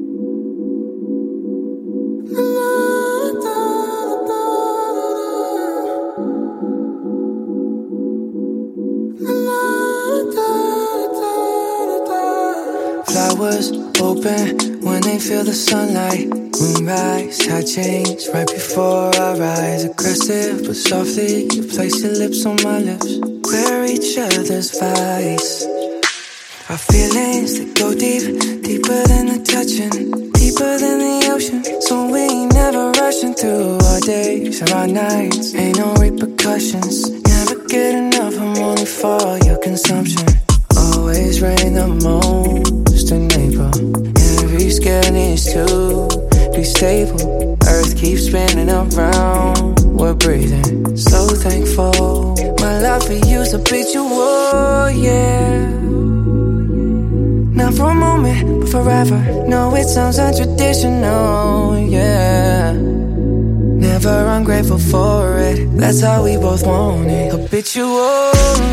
Flowers open when they feel the sunlight. Moonrise, high change right before our eyes. Aggressive but softly, you place your lips on my lips. We're each other's vice. Our feelings that go deep, deeper than the touching, deeper than the ocean. So we ain't never rushing through our days or our nights. Ain't no repercussions. Never get enough, I'm only for your consumption. Always rain the most in April. Every scale needs to be stable. Earth keeps spinning around. We're breathing, so thankful. My love for you's habitual, yeah. Not for a moment, but forever. No, it sounds untraditional, yeah. Never ungrateful for it. That's how we both want it. Habitual,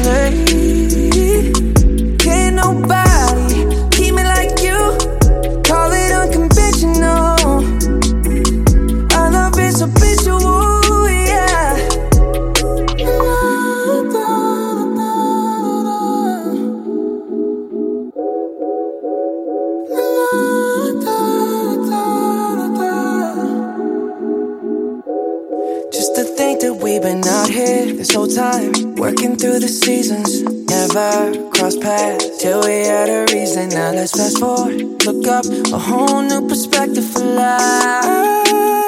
can't nobody keep me like you. Call it unconventional. Our love is habitual, yeah. Just to think that we've been out here this whole time, working through the seasons. Never cross paths till we had a reason. Now let's fast forward, look up, a whole new perspective for life.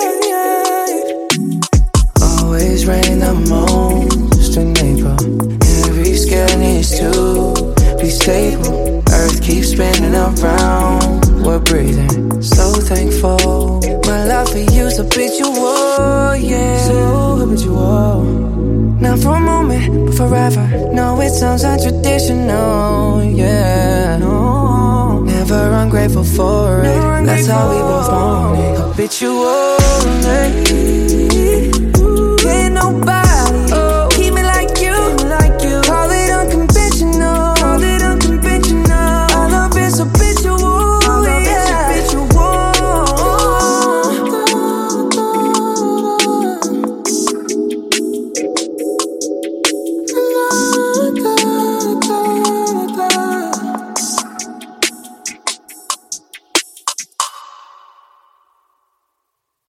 Always rain the most in April. Every scale needs to be stable. Earth keeps spinning around. We're breathing, so thankful. My love for you's habitual, yeah. So habitual. Not for a moment, but forever. No, it sounds untraditional, yeah. No, never ungrateful for it. That's how we both want it. Habitual,